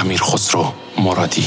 امیر خسرو مرادی.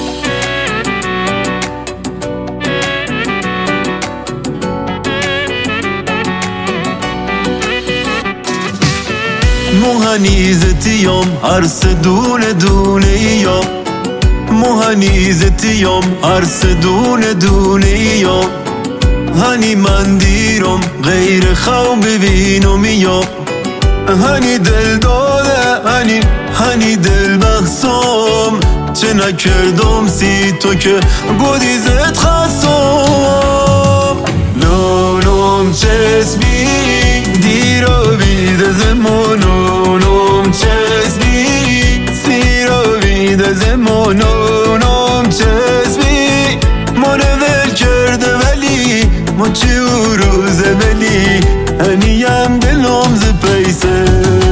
مهنیزتیم هر دونه دونه یا مهنیزتیم هر دونه دونه یا هنی من دیرم غیر خواب ببینم یا هنی دل داده هنی دل بخصم چه نکردم سی تو که گودی زد خستم نونم چسبی دیرو بیده زمانونم چسبی سیرو بیده زمانونم چسبی منو ول کرده ولی ما چی روزه ولی هنیم دلم ز پیسه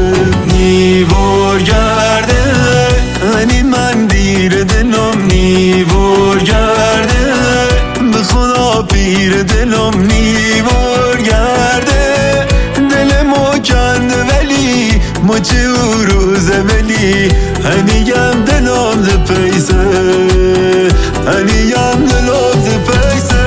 نیور گرده هنی من دیر دلم نیور گرده به خدا پیر دلم نیور گرده دل ما کنده ولی ما چی روزه ولی هنیم دلم ز پیسه هنیم دلم ز پیسه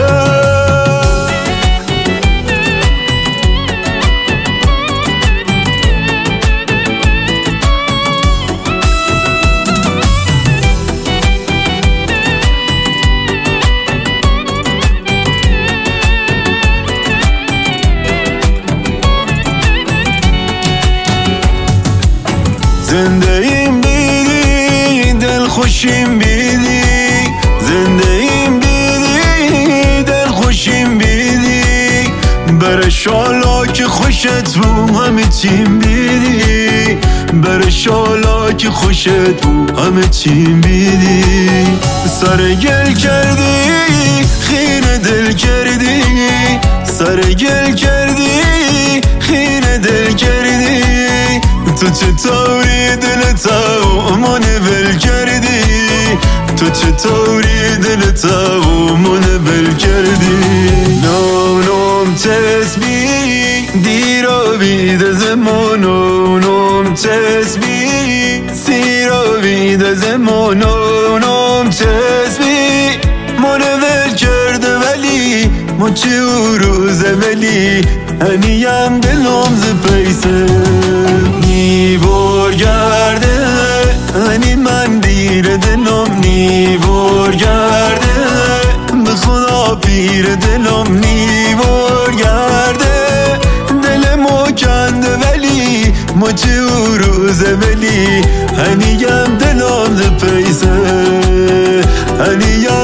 زنده این بیدی دل خوشیم بیدی زنده این بیدی دل خوشیم بیدی بر شالا که خوشت بو همه چیم بیدی بر شالا که خوشت بو همه چیم بیدی سر گل کردی خیره دل کردی سر گل کردی خیره دل کردی تو چطوری دلتا منو ول کردی تو چطوری دلتا منو ول کردی نونم چسبی دیرو بیده زمانونم چسبی سیرو بیده زمانونم چسبی منو ول کرده ولی ما چی روزه ولی هنیم دلم ز پیسه نیور گرده هنی من دیر دلم نیور گرده به خدا پیر دلم نیور گرده دل ما کنده ولی ما چی روزه ولی هنیم دلم ز پیسه هنیم